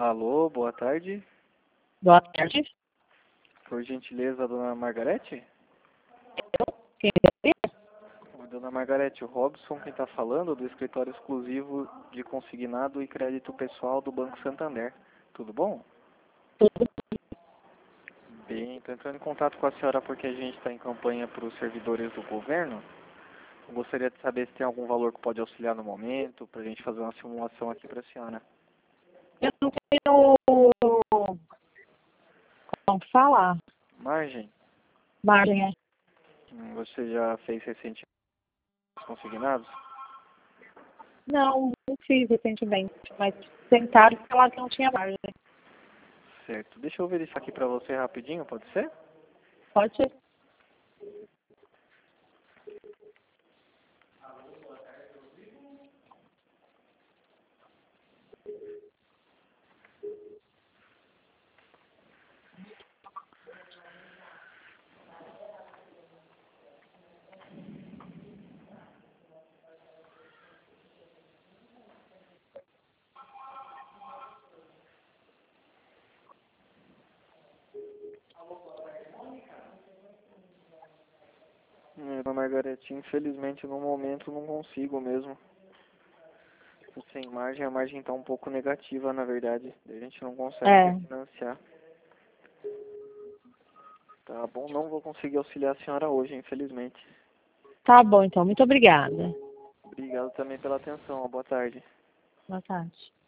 Alô, boa tarde. Boa tarde. Por gentileza, dona Margarete? Quem é? Oi, dona Margarete, o Robson quem está falando do escritório exclusivo de consignado e crédito pessoal do Banco Santander. Tudo bom? Tudo. Bem, estou entrando em contato com a senhora porque a gente está em campanha para os servidores do governo. Eu gostaria de saber se tem algum valor que pode auxiliar no momento, para a gente fazer uma simulação aqui para a senhora. Eu não tenho como falar. Margem? Margem, é? Você já fez recentemente consignados? Não fiz recentemente, mas tentaram falar que não tinha margem. Certo. Deixa eu verificar aqui para você rapidinho, pode ser? Pode ser? Dona Margarete, infelizmente no momento não consigo mesmo. Sem margem, a margem está um pouco negativa, na verdade. A gente não consegue financiar. Tá bom, não vou conseguir auxiliar a senhora hoje, infelizmente. Tá bom, então. Muito obrigada. Obrigado também pela atenção. Boa tarde. Boa tarde.